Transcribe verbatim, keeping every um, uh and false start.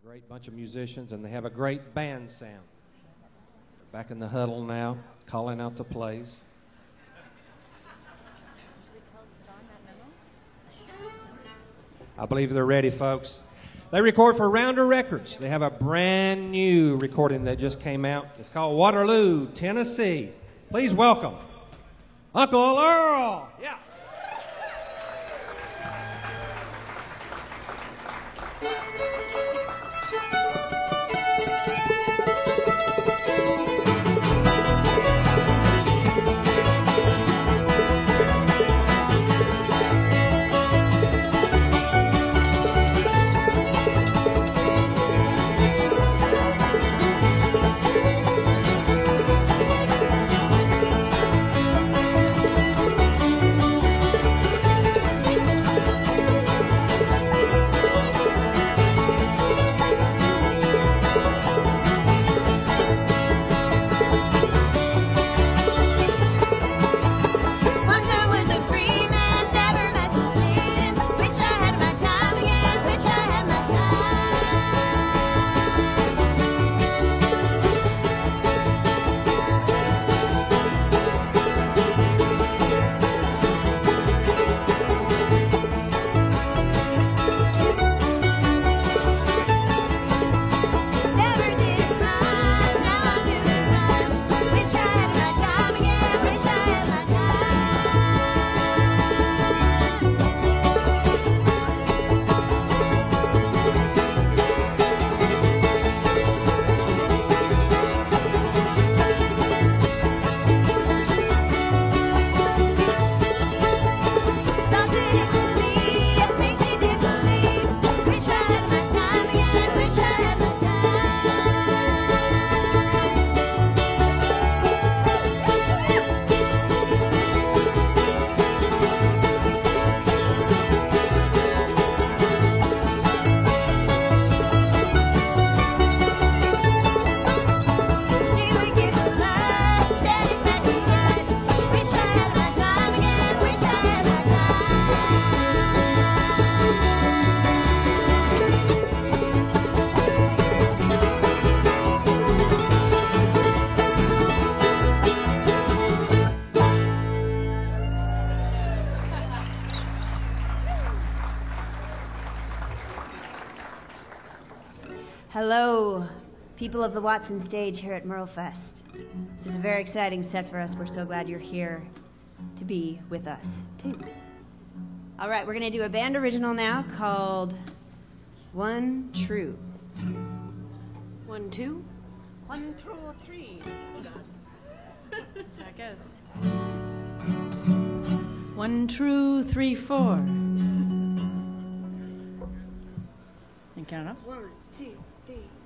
Great bunch of musicians, and they have a great band sound. They're back in the huddle now, calling out the plays. I believe they're ready, folks. They record for Rounder Records. They have a brand new recording that just came out. It's called Waterloo, Tennessee. Please welcome Uncle Earl. Yeah. Hello, people of the Watson stage here at Merlefest. This is a very exciting set for us. We're so glad you're here to be with us, too. All right, we're going to do a band original now called One True. One, two? One, two, three. Hold on. That's how it goes. One, true, three, four. And count it up. One, two, three.